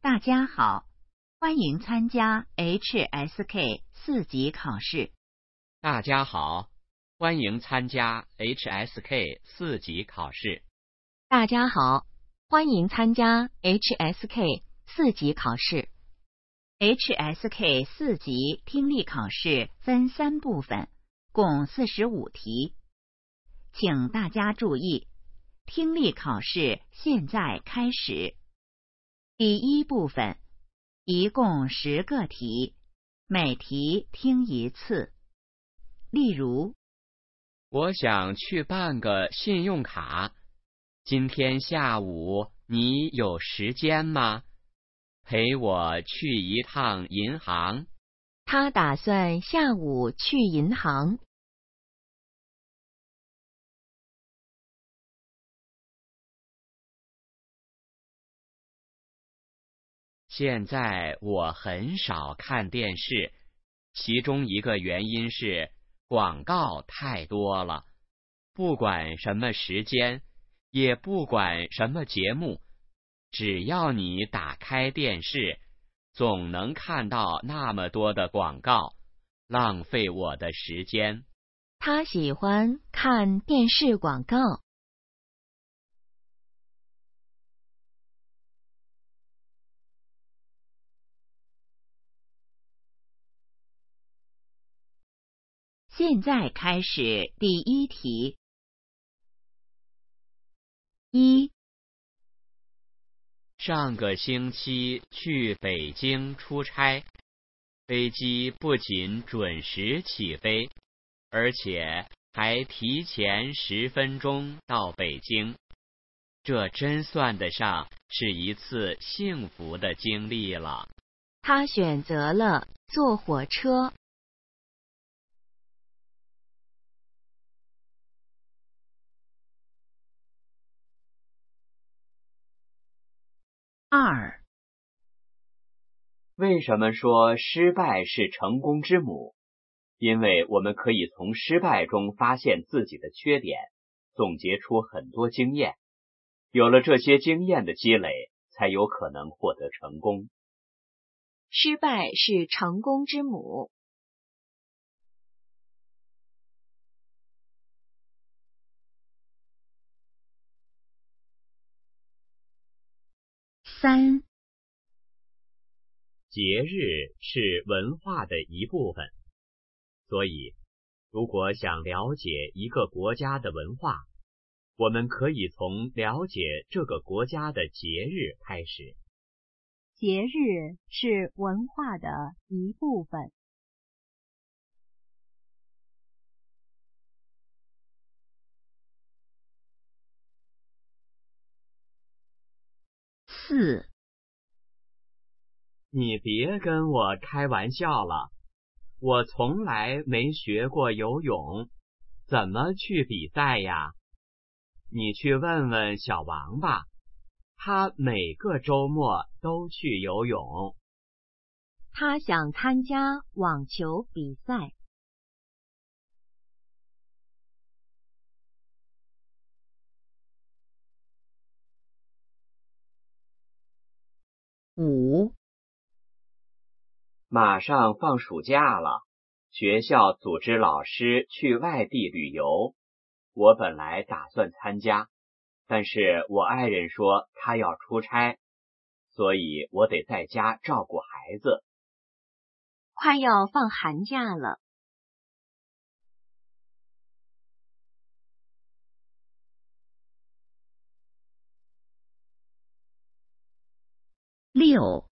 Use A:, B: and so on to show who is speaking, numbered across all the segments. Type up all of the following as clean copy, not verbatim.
A: 大家好，欢迎参加 HSK 4级考试。
B: 大家好，欢迎参加 HSK 4级考试。
C: 大家好，欢迎参加 HSK 4级考试。
A: HSK 4级听力考试分3部分，共45题。请大家注意，听力考试现在开始。第一部分，一共10个题，每题听1次。例如，
B: 我想去办个信用卡，今天下午你有时间吗？陪我去一趟银行。
C: 他打算下午去银行。
B: 现在我很少看电视，其中一个原因是广告太多了。不管什么时间，也不管什么节目，只要你打开电视，总能看到那么多的广告，浪费我的时间。
C: 他喜欢看电视广告。
A: 现在开始第一题。1.
B: 上个星期去北京出差，飞机不仅准时起飞，而且还提前10分钟到北京，这真算得上是一次幸福的经历了。
C: 他选择了坐火车。
A: 2.
D: 为什么说失败是成功之母？因为我们可以从失败中发现自己的缺点，总结出很多经验。有了这些经验的积累，才有可能获得成功。
C: 失败是成功之母。
A: 3.
D: 节日是文化的一部分，所以如果想了解一个国家的文化，我们可以从了解这个国家的节日开始。
E: 节日是文化的一部分。
A: 4.
D: 你别跟我开玩笑了，我从来没学过游泳，怎么去比赛呀？你去问问小王吧，他每个周末都去游泳。
E: 他想参加网球比赛。
A: 5.
D: 马上放暑假了，学校组织老师去外地旅游，我本来打算参加，但是我爱人说他要出差，所以我得在家照顾孩子。
E: 快要放寒假了。
A: 6.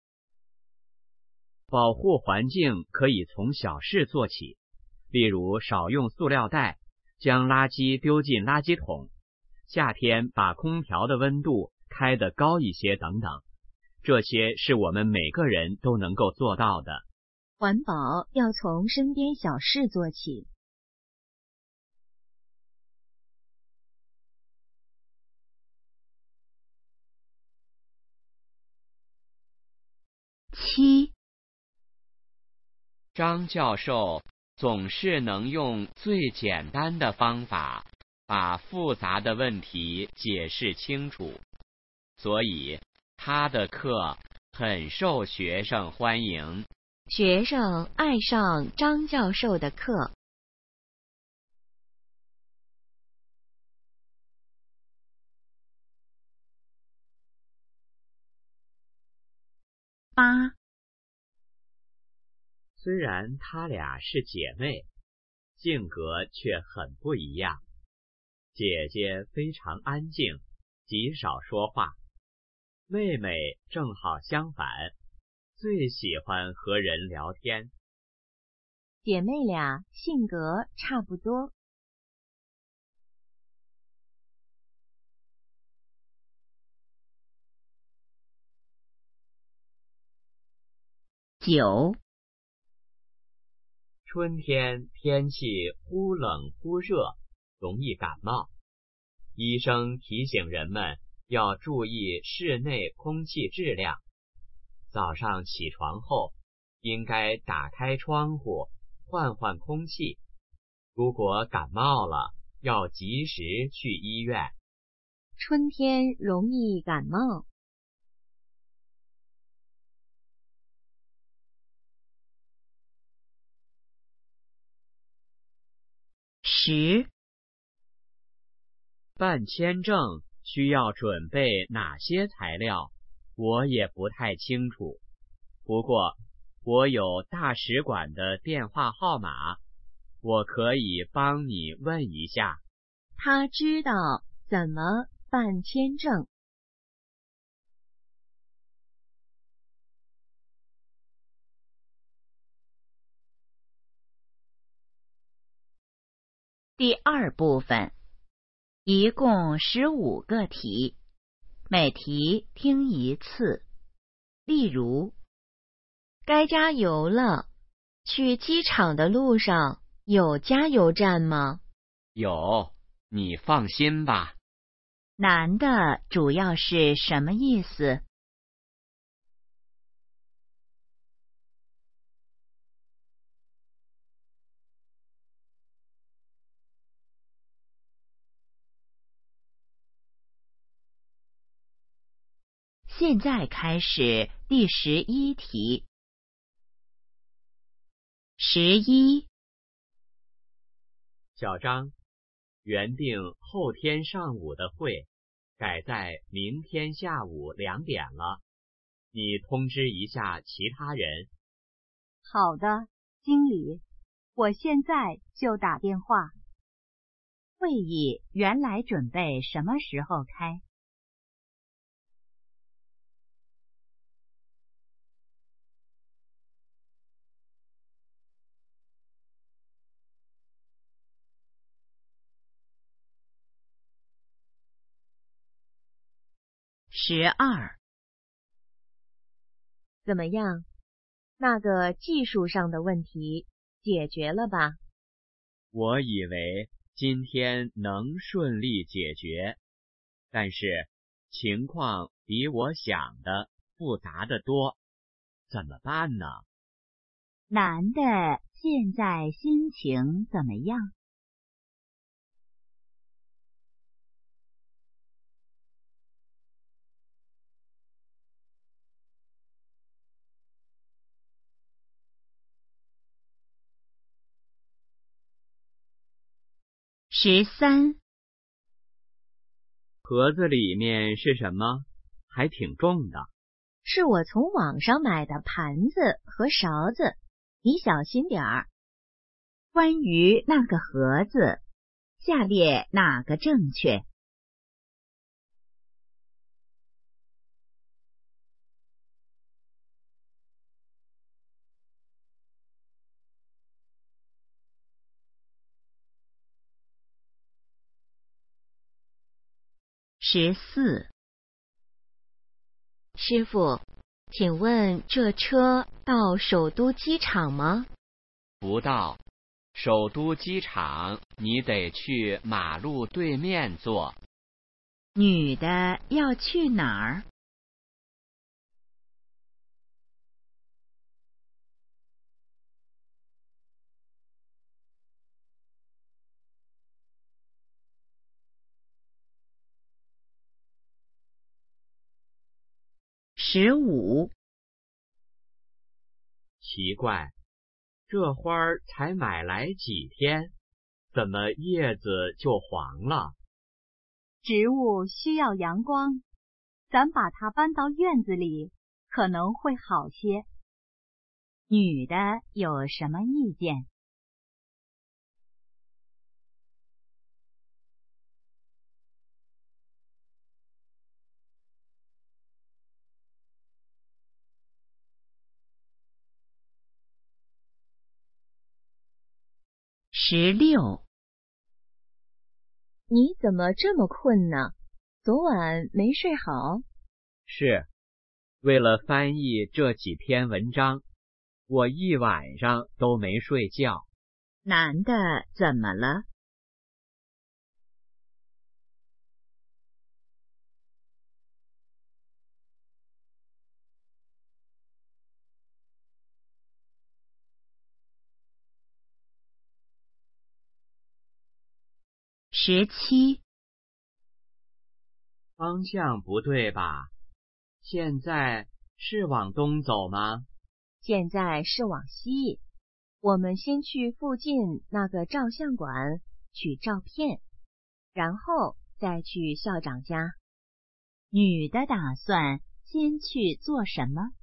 D: 保护环境可以从小事做起，例如少用塑料袋，将垃圾丢进垃圾桶，夏天把空调的温度开得高一些等等，这些是我们每个人都能够做到的。
E: 环保要从身边小事做起。
A: 7.
B: 张教授总是能用最简单的方法把复杂的问题解释清楚，所以他的课很受学生欢迎。
C: 学生爱上张教授的课。
A: 8.
D: 虽然她俩是姐妹，性格却很不一样。姐姐非常安静，极少说话。妹妹正好相反，最喜欢和人聊天。
E: 姐妹俩性格差不多。
A: 9.
D: 春天天气忽冷忽热，容易感冒。医生提醒人们要注意室内空气质量。早上起床后，应该打开窗户，换换空气。如果感冒了，要及时去医院。
E: 春天容易感冒。
A: 10.
D: 办签证需要准备哪些材料，我也不太清楚。不过，我有大使馆的电话号码，我可以帮你问一下。
E: 他知道怎么办签证。
A: 第2部分，一共15个题，每题听一次。例如，
C: 该加油了，去机场的路上有加油站吗？
B: 有，你放心吧。
A: 男的主要是什么意思？现在开始第11题。11.
D: 小张，原定后天上午的会改在明天下午2点了，你通知一下其他人。
E: 好的，经理，我现在就打电话。
A: 会议原来准备什么时候开？12.
C: 怎么样？那个技术上的问题解决了吧？
D: 我以为今天能顺利解决，但是情况比我想的复杂得多，怎么办呢？
A: 男的现在心情怎么样？13.
D: 盒子里面是什么？还挺重的。
C: 是我从网上买的盘子和勺子，你小心点儿。
A: 关于那个盒子，下列哪个正确？14.
C: 师傅，请问这车到首都机场吗？
B: 不到，首都机场你得去马路对面坐。
A: 女的要去哪儿？15.
D: 奇怪，这花儿才买来几天，怎么叶子就黄了？
E: 植物需要阳光，咱把它搬到院子里，可能会好些。
A: 女的有什么意见？16。
C: 你怎么这么困呢？昨晚没睡好？
D: 是，为了翻译这几篇文章，我一晚上都没睡觉。
A: 男的怎么了？17。
D: 方向不对吧？现在是往东走吗？
C: 现在是往西。我们先去附近那个照相馆取照片，然后再去校长家。
A: 女的打算先去做什么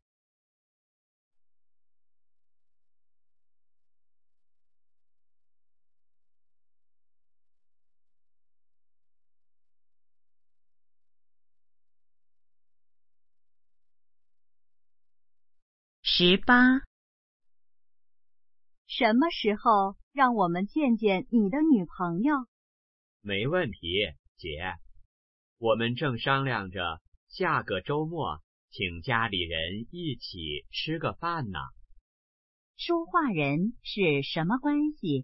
A: ？18。
E: 什么时候让我们见见你的女朋友？
D: 没问题，姐。我们正商量着下个周末请家里人一起吃个饭呢。
A: 说话人是什么关系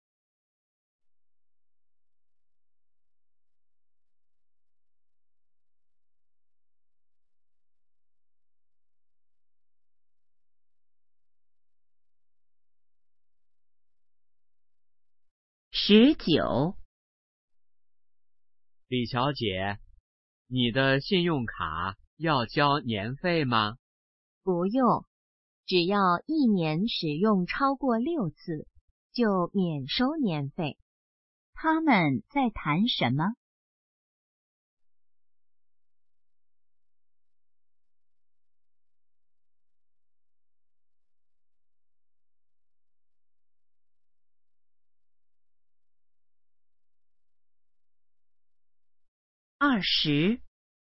A: ？19。
D: 李小姐，你的信用卡要交年费吗？
C: 不用，只要1年使用超过6次，就免收年费。
A: 他们在谈什么？20。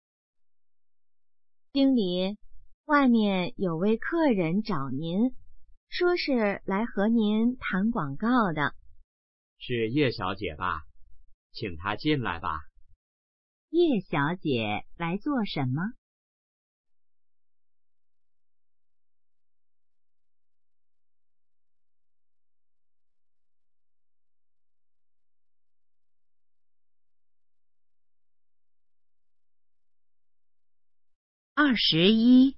C: 经理，外面有位客人找您，说是来和您谈广告的。
D: 是叶小姐吧？请她进来吧。
A: 叶小姐来做什么？21。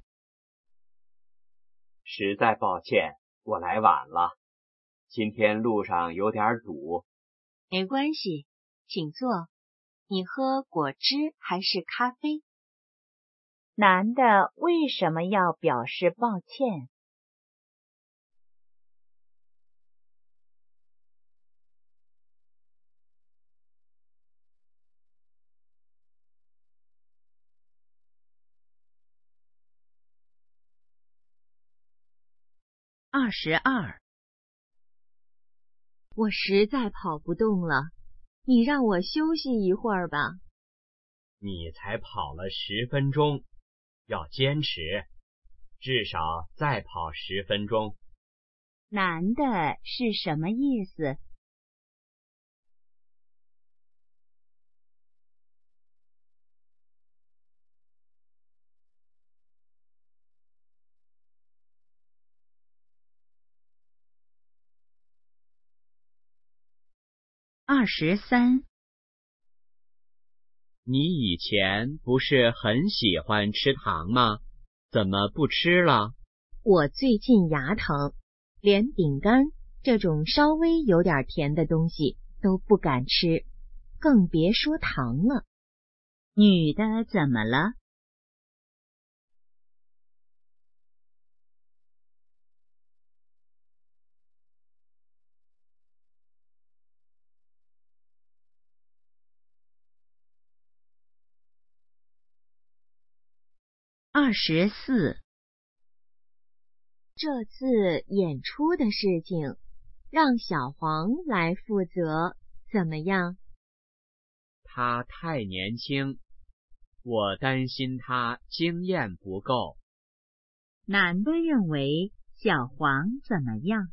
D: 实在抱歉，我来晚了。今天路上有点堵。
C: 没关系，请坐。你喝果汁还是咖啡？
A: 男的为什么要表示抱歉？22。
C: 我实在跑不动了，你让我休息一会儿吧。
D: 你才跑了10分钟，要坚持，至少再跑10分钟。
A: 男的是什么意思？23。
D: 你以前不是很喜欢吃糖吗？怎么不吃了？
C: 我最近牙疼，连饼干这种稍微有点甜的东西都不敢吃，更别说糖了。
A: 女的怎么了 24。
C: 这次演出的事情让小黄来负责，怎么样？
D: 他太年轻，我担心他经验不够。
A: 男的认为小黄怎么样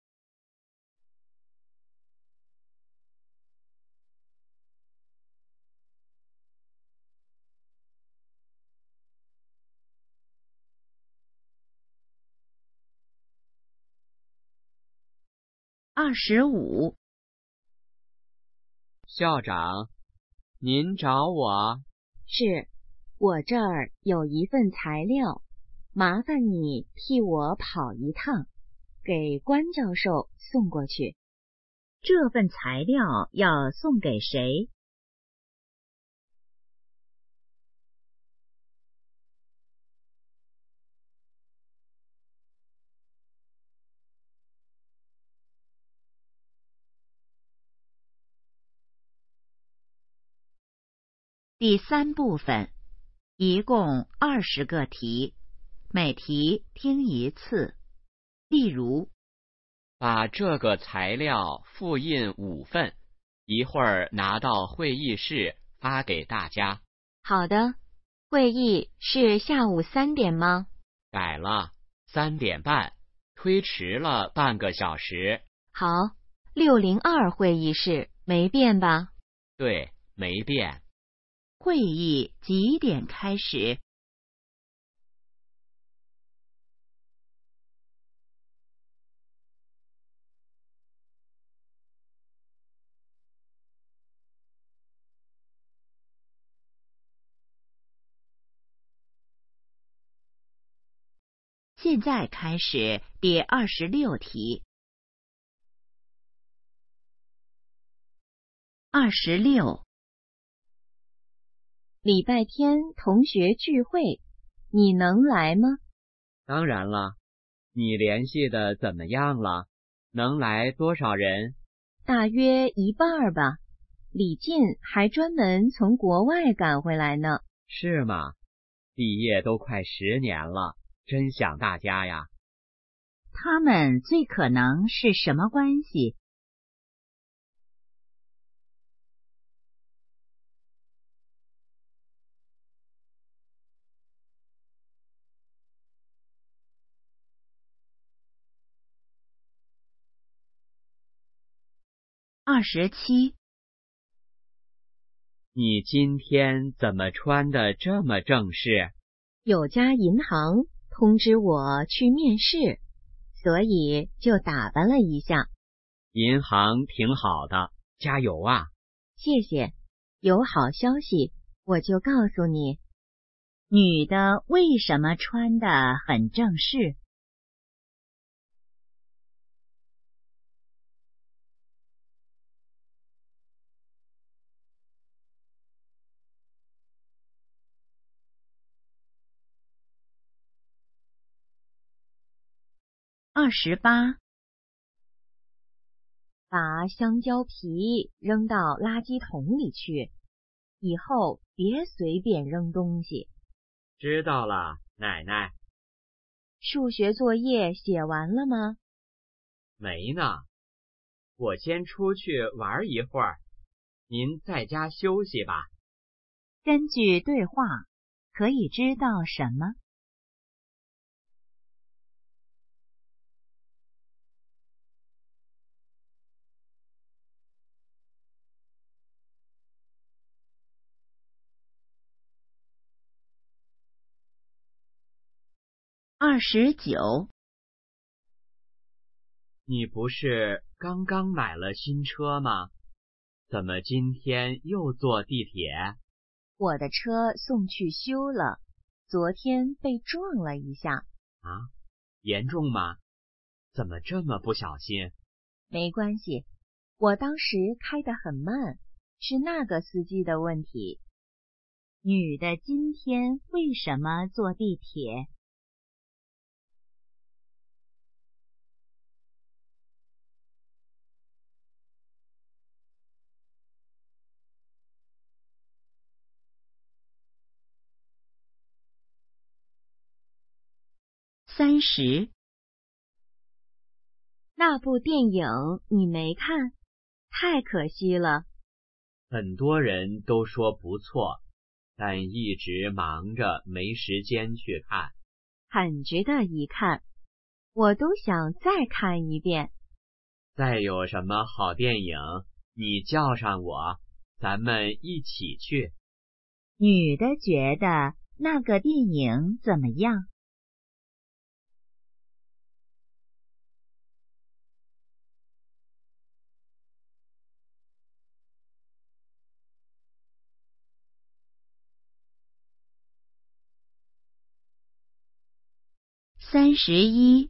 A: ？25。
D: 校长，您找我？
C: 是，我这儿有一份材料，麻烦你替我跑一趟，给关教授送过去。
A: 这份材料要送给谁？第3部分，一共20个题，每题听一次。例如，
B: 把这个材料复印5份，一会儿拿到会议室发给大家。
C: 好的，会议是下午3点吗？
B: 改了，3点半，推迟了半个小时。
C: 好，602会议室没变吧？
B: 对，没变。
A: 会议几点开始？现在开始第26题。26。
C: 礼拜天同学聚会，你能来吗？
D: 当然了，你联系的怎么样了？能来多少人？
C: 大约一半吧。李进还专门从国外赶回来呢。
D: 是吗？毕业都快10年了，真想大家呀。
A: 他们最可能是什么关系？27。
D: 你今天怎么穿得这么正式？
C: 有家银行通知我去面试，所以就打扮了一下。
D: 银行挺好的，加油啊！
C: 谢谢，有好消息我就告诉你。
A: 女的为什么穿得很正式？28。
C: 把香蕉皮扔到垃圾桶里去，以后别随便扔东西。
D: 知道了，奶奶。
C: 数学作业写完了吗？
D: 没呢，我先出去玩一会儿，您在家休息吧。
A: 根据对话，可以知道什么？29。
D: 你不是刚刚买了新车吗？怎么今天又坐地铁？
C: 我的车送去修了，昨天被撞了一下。
D: 啊，严重吗？怎么这么不小心？
C: 没关系，我当时开得很慢，是那个司机的问题。
A: 女的今天为什么坐地铁 30。
C: 那部电影你没看，太可惜了。
D: 很多人都说不错，但一直忙着没时间去看。
C: 很值得一看，我都想再看一遍。
D: 再有什么好电影，你叫上我，咱们一起去。
A: 女的觉得那个电影怎么样？31。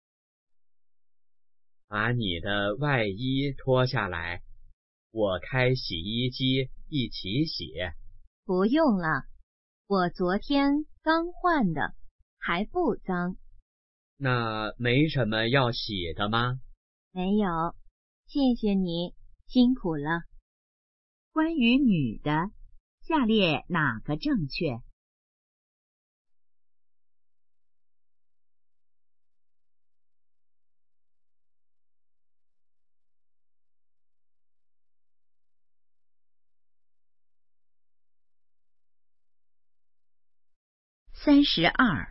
D: 把你的外衣脱下来，我开洗衣机一起洗。
C: 不用了，我昨天刚换的，还不脏。
D: 那没什么要洗的吗？
C: 没有，谢谢你，辛苦了。
A: 关于女的，下列哪个正确？32。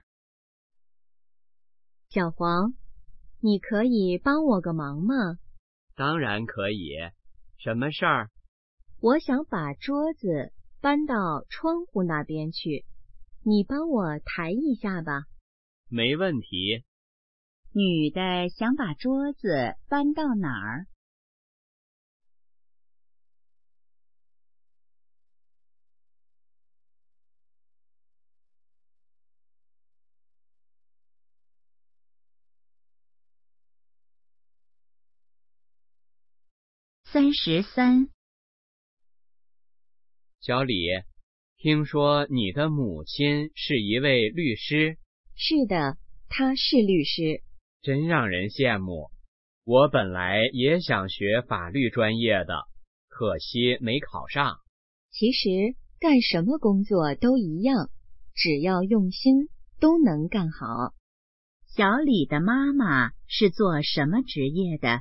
C: 小黄，你可以帮我个忙吗？
D: 当然可以，什么事儿？
C: 我想把桌子搬到窗户那边去，你帮我抬一下吧。
D: 没问题。
A: 女的想把桌子搬到哪儿？33。
D: 小李，听说你的母亲是一位律师？
C: 是的，他是律师。
D: 真让人羡慕。我本来也想学法律专业的，可惜没考上。
C: 其实干什么工作都一样，只要用心，都能干好。
A: 小李的妈妈是做什么职业的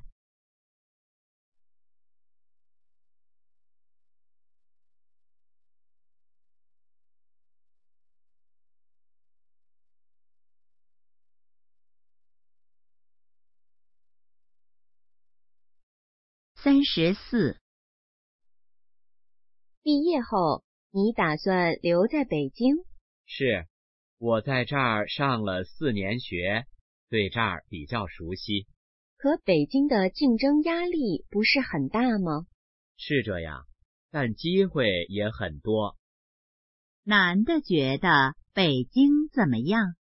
A: ？34。
C: 毕业后，你打算留在北京？
D: 是，我在这儿上了4年学，对这儿比较熟悉。
C: 可北京的竞争压力不是很大吗？
D: 是这样，但机会也很多。
A: 男的觉得北京怎么样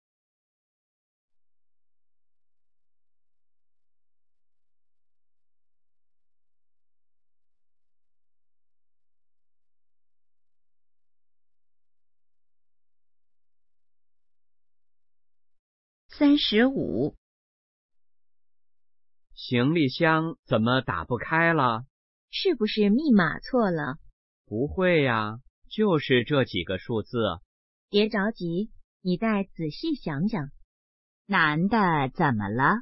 A: ？35。
D: 行李箱怎么打不开了？
C: 是不是密码错了？
D: 不会呀，就是这几个数字。
C: 别着急，你再仔细想想。
A: 男的怎么了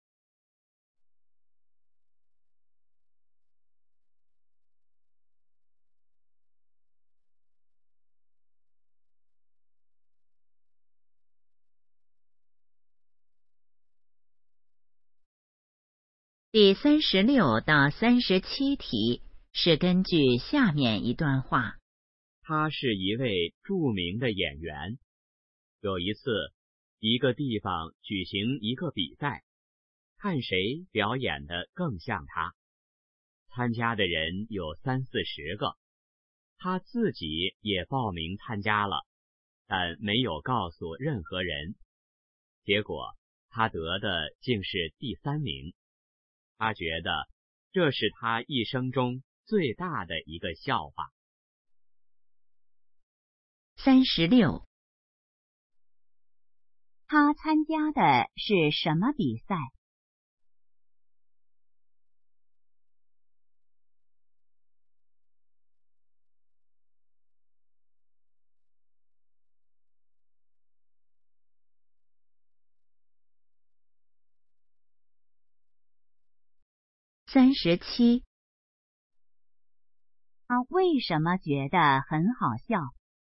A: 第36到37题是根据下面一段话。
D: 他是一位著名的演员。有一次，一个地方举行一个比赛，看谁表演得更像他。参加的人有30-40个，他自己也报名参加了，但没有告诉任何人。结果他得的竟是第3名。他觉得这是他一生中最大的一个笑话。
A: 36。他参加的是什么比赛 37。
E: 他为什么觉得很好笑？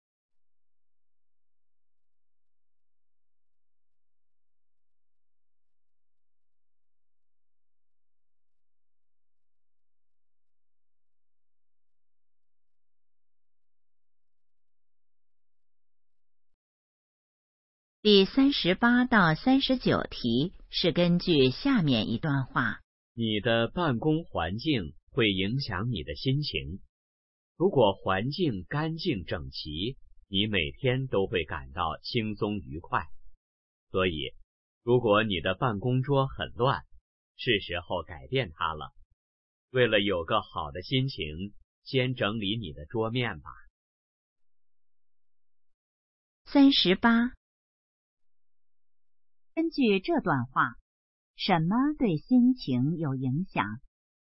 A: 第38到39题是根据下面一段话。
D: 你的办公环境会影响你的心情。如果环境干净整齐，你每天都会感到轻松愉快。所以，如果你的办公桌很乱，是时候改变它了。为了有个好的心情，先整理你的桌面吧。
A: 38。
E: 根据这段话，什么对心情有影响？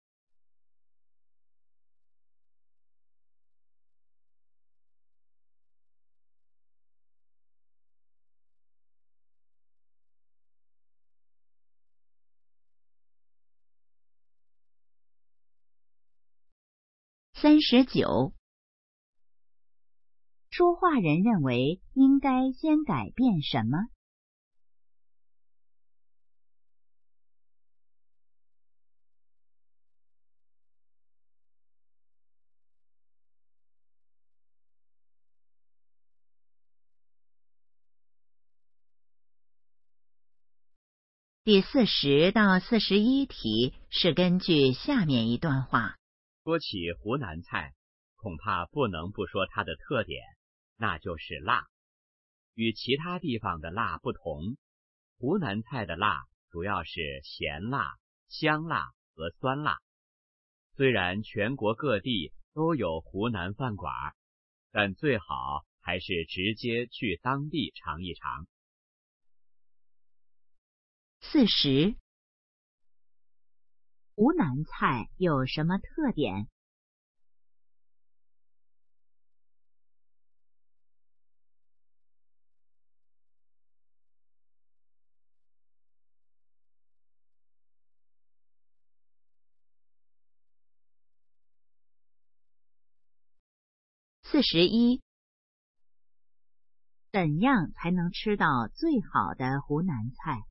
A: 39。
E: 说话人认为应该先改变什么？
A: 第40到41题是根据下面一段话。
D: 说起湖南菜，恐怕不能不说它的特点，那就是辣。与其他地方的辣不同，湖南菜的辣主要是咸辣、香辣和酸辣。虽然全国各地都有湖南饭馆，但最好还是直接去当地尝一尝。
A: 40。
E: 湖南菜有什么特点？
A: 41。
E: 怎样才能吃到最好的湖南菜？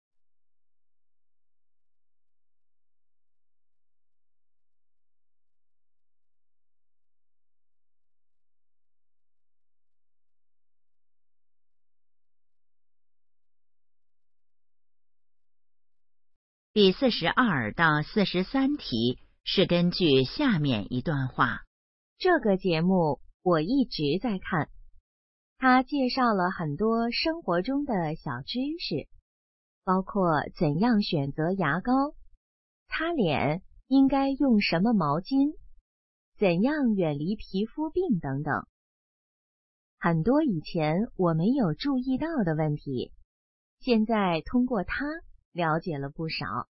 A: 第42到43题是根据下面一段话。
C: 这个节目我一直在看，它介绍了很多生活中的小知识，包括怎样选择牙膏、擦脸应该用什么毛巾、怎样远离皮肤病等等。很多以前我没有注意到的问题，现在通过它了解了不少。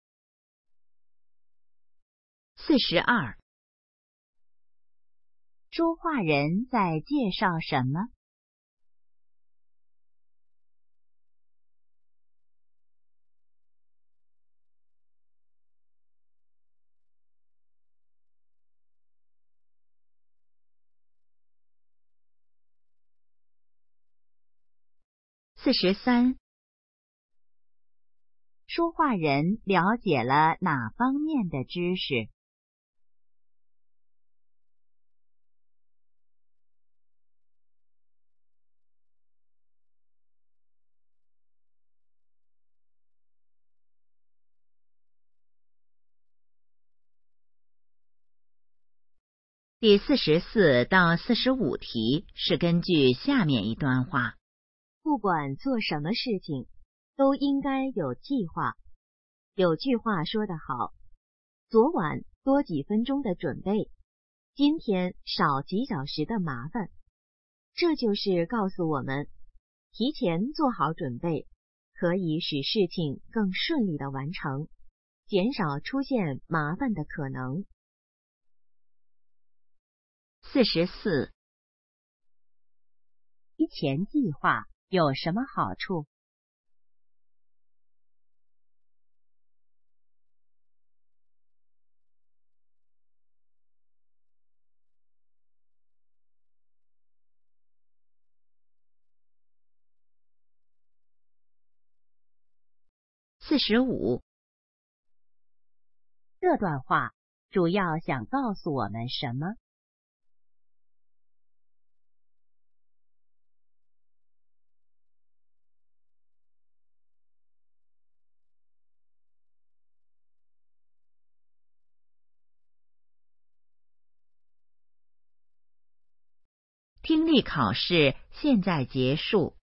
A: 42。
E: 说话人在介绍什么？
A: 43。
E: 说话人了解了哪方面的知识？
A: 第44到45题是根据下面一段话。
C: 不管做什么事情，都应该有计划。有句话说得好，昨晚多几分钟的准备，今天少几小时的麻烦。这就是告诉我们，提前做好准备，可以使事情更顺利的完成，减少出现麻烦的可能。
A: 44。
E: 提前计划有什么好处？
A: 45。
C: 这段话主要想告诉我们什么？
A: 听力考试现在结束。